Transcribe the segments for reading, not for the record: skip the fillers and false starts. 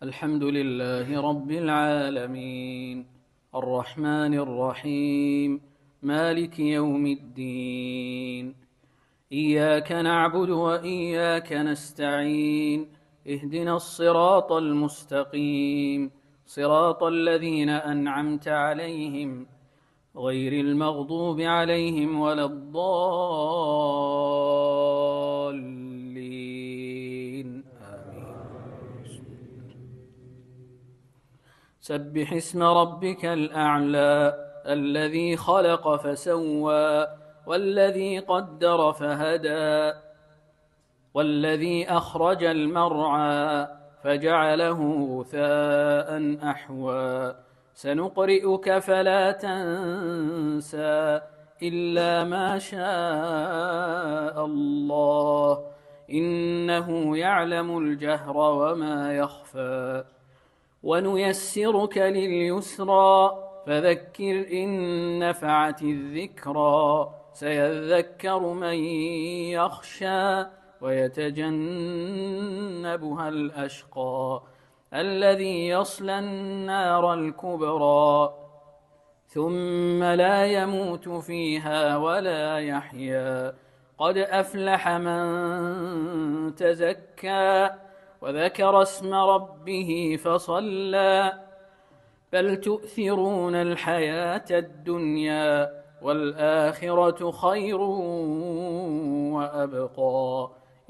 الحمد لله رب العالمين الرحمن الرحيم مالك يوم الدين إياك نعبد وإياك نستعين اهدنا الصراط المستقيم صراط الذين أنعمت عليهم غير المغضوب عليهم ولا الضالين سبح اسم ربك الأعلى الذي خلق فسوى والذي قدر فهدى والذي أخرج المرعى فجعله غثاء أحوى سنقرئك فلا تنسى إلا ما شاء الله إنه يعلم الجهر وما يخفى ونيسرك لليسرى فذكر إن نفعت الذكرى سيذكر من يخشى ويتجنبها الأشقى الذي يصلى النار الكبرى ثم لا يموت فيها ولا يحيا قد أفلح من تزكى وذكر اسم ربه فصلى بل تؤثرون الحياة الدنيا والآخرة خير وأبقى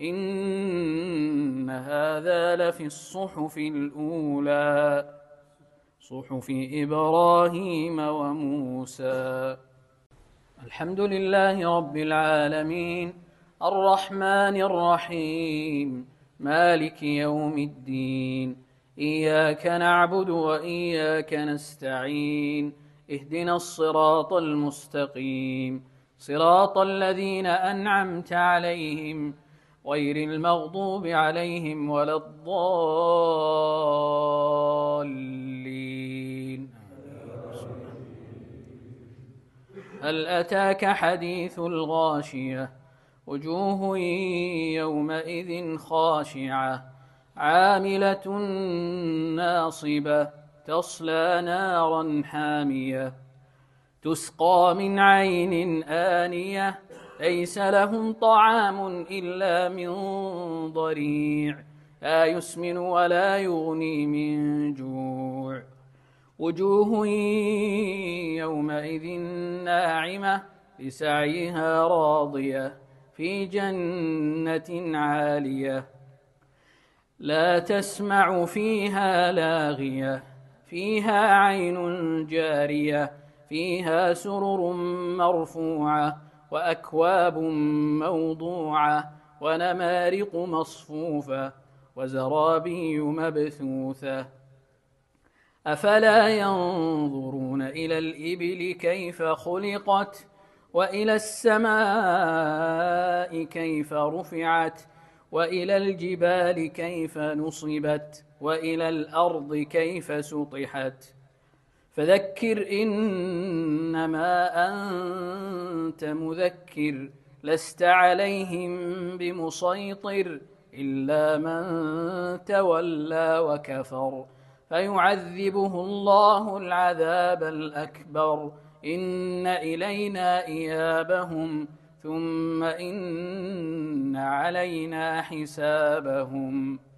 إن هذا لفي الصحف الأولى صحف إبراهيم وموسى. الحمد لله رب العالمين الرحمن الرحيم مالك يوم الدين إياك نعبد وإياك نستعين اهدنا الصراط المستقيم صراط الذين أنعمت عليهم غير المغضوب عليهم ولا الضالين. هل أتاك حديث الغاشية وجوه يومئذ خاشعة عاملة ناصبة تصلى نارا حامية تسقى من عين آنية ليس لهم طعام إلا من ضريع لا يسمن ولا يغني من جوع وجوه يومئذ ناعمة لسعيها راضية في جنة عالية لا تسمع فيها لاغية فيها عين جارية فيها سرر مرفوعة وأكواب موضوعة ونمارق مصفوفة وزرابي مبثوثة أفلا ينظرون إلى الإبل كيف خلقت وإلى السماء كيف رفعت وإلى الجبال كيف نصبت وإلى الأرض كيف سطحت فذكر إنما أنت مذكر لست عليهم بمسيطر إلا من تولى وكفر فيعذبه الله العذاب الأكبر إن إلينا إيابهم ثم إن علينا حسابهم.